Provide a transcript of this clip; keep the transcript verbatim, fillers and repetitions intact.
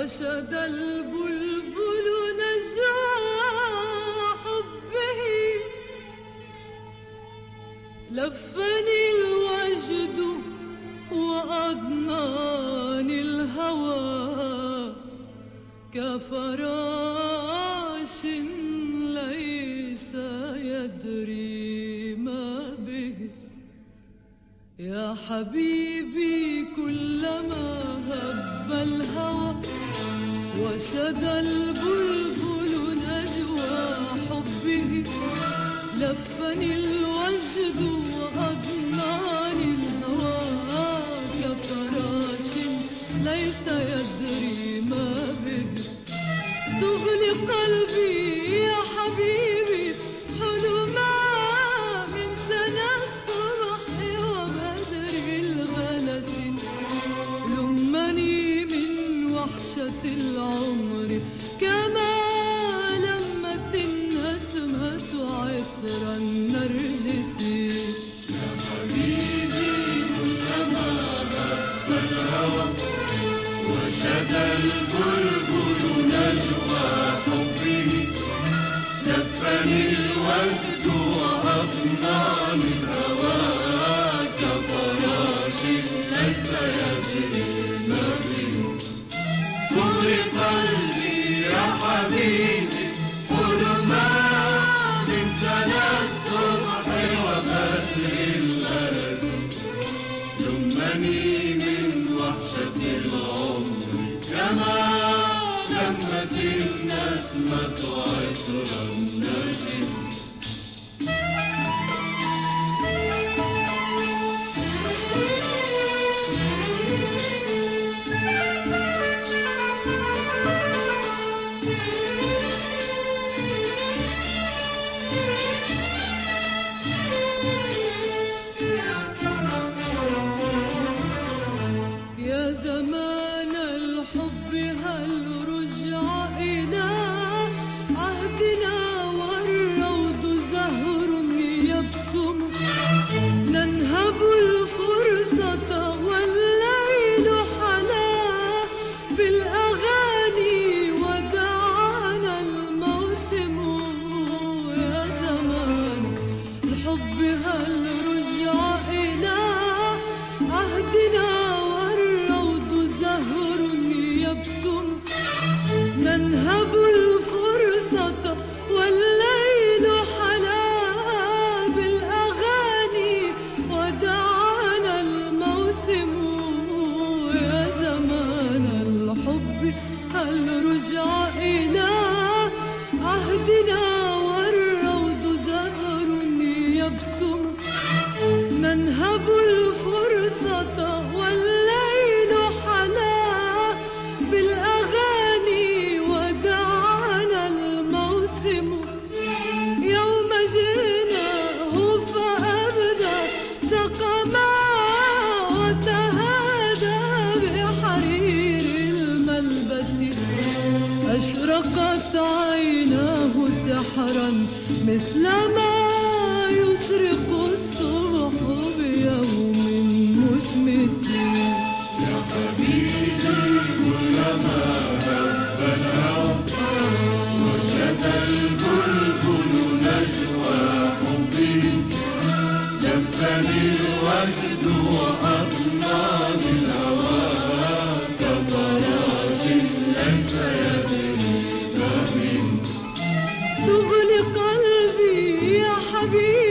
وشد البلبل نجوى حبه، لفني الوجد وأضناني الهوى كفراش ليس يدري ما به. يا حبيبي كلما هب الهوى وشد البلبل نجوى حبه، لفني الوجد وأضناني الهوى كفراش ليس يدري ما به. سهل قلبي يا حبيبي حلما من سنى الصبح وبدر الغلس، لمني من وحشة العمر كما لمت النسمة عطر النرجس. يا حبيبي كلما هب الهوى وشد البلبل نجوى حبه، لفني الوجد وأضناني الهوى كفراش ليس يدري ما به. سهل قلبي يا حبيبي حلما من سنى الصبح وبدر الغلس، لمني من وحشة العمر كما لمت النسمة عطر النجس. يا زمان الحب هل رجع إلى عهدنا والروض زهر يبسم، ننهب الفرصة والليل حلا بالأغاني ودعانا الموسم. يا زمان الحب هل رجع إلى عهدنا والروض زهر يبسم، ننهب الفرصة والليل حلا بالأغاني ودعانا الموسم. يا زمان الحب هل رجع إلى عهدنا والروض زهر يبسم، ننهب الفرصة والليل حلا بالأغاني ودعانا الموسم. يوم جئناه فأبدى سقما وتهادى بحرير الملبس، أشرقت عيناه سحرا مثلما يشرق الصبح بيوم مشمس. يا حبيبي كلما هب الهوى وشد البلبل نجوى حبه، لفني الوجد وأضناني الهوى كفراش ليس يدري ما به. سهل قلبي يا حبيبي